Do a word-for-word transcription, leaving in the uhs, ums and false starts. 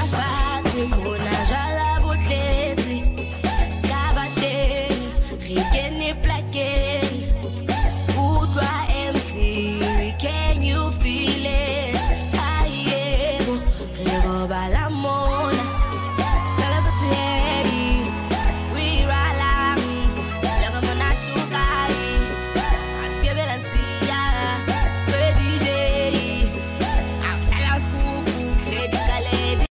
fatshe mona jala botletse ka bateng re kene plakeng